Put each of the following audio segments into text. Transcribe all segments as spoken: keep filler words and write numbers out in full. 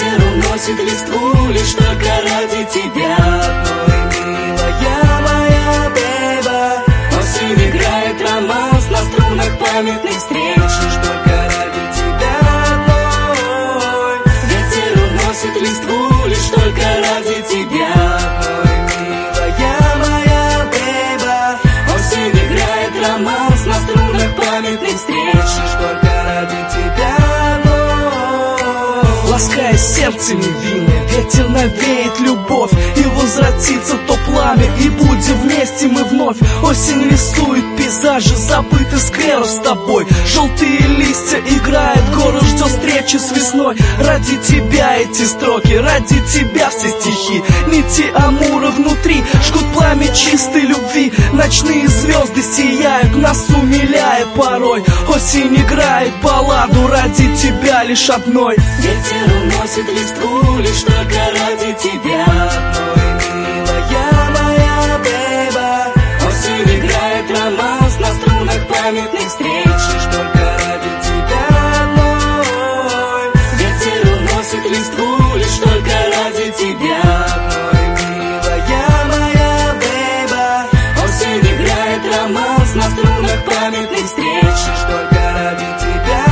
Ветер уносит листву лишь только ради тебя, ой, милая моя бэйба. Осень играет романс на струнах памятных встреч лишь только ради тебя одной. Ветер уносит листву лишь только ради тебя, ой, милая моя бэйба. Осень играет романс на струнах памятных встреч лишь только ради тебя одной. Лаская сердце невинное, ветер навеет любовь, и возвратится то пламя, и будем вместе мы вновь. Осень рисует пейзажи забытых скверов с тобой. Желтые листья играют, город ждет встречи с весной. Ради тебя эти строки, ради тебя все стихи. Нити Амура внутри жгут пламя чистой любви. Ночные звезды сияют, нас умиляя порой. Осень играет балладу ради тебя лишь одной. Ветер уносит листву лишь только ради тебя, ой, милая моя бэйба. Осень играет романс на струнах памятных встреч лишь только ради тебя одной. Ветер уносит листву лишь только ради тебя, ой, милая моя бэйба. Осень играет романс на струнах памятных встреч лишь только ради тебя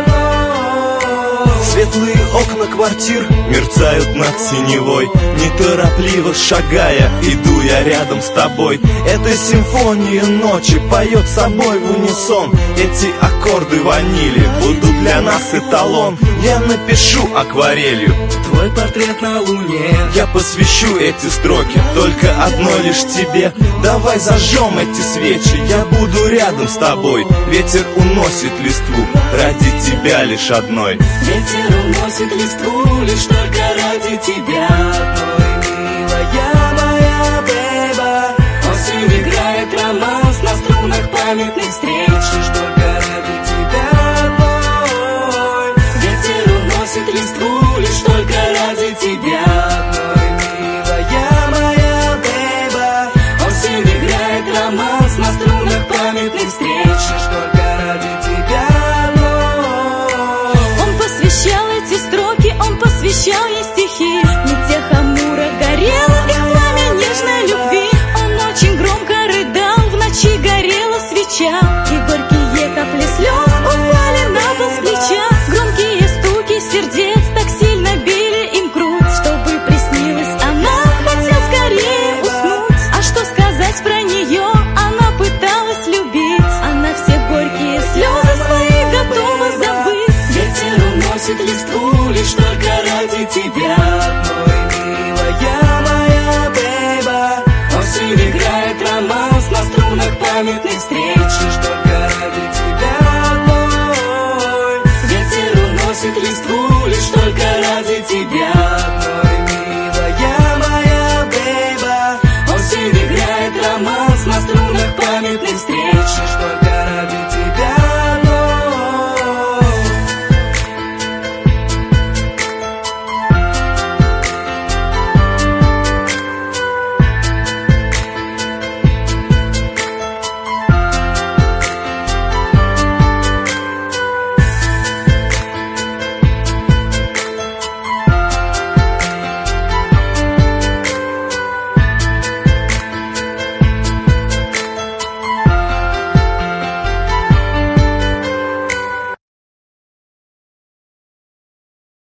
одной. Светлые окна квартир мерцают над синевой. Неторопливо шагая, иду я рядом с тобой. Эта симфония ночи поет собой в унисон. Эти аккорды ванили будут для нас эталон. Я напишу акварелью твой портрет на луне. Я посвящу эти строки только одной лишь тебе. Давай зажжем эти свечи, я буду рядом с тобой. Ветер уносит листву ради тебя лишь одной. Ветер уносит листву лишь только ради тебя, ой, милая моя бэйба. Осень играет романс на струнах памятных встреч лишь только ради тебя одной. Ветер уносит листву лишь только ради тебя, ой, милая моя бэйба. Осень играет романс на струнах памятных встреч лишь только ради тебя одной. Он посвящал эти строки, он посвящал ей стихи. Не тех Амура горело их пламя нежной любви. Он очень громко рыдал, в ночи горела свеча, и горькие капли слез упали на пол с плеча. Громкие стуки сердец так сильно били им грудь, чтобы приснилась она, хотел скорее уснуть. А что сказать про нее, она пыталась любить. Она все горькие слезы свои готова забыть. Ветер уносит листву лишь только ради тебя, ой, милая моя бэйба. Осень играет романс на струнах памятных встреч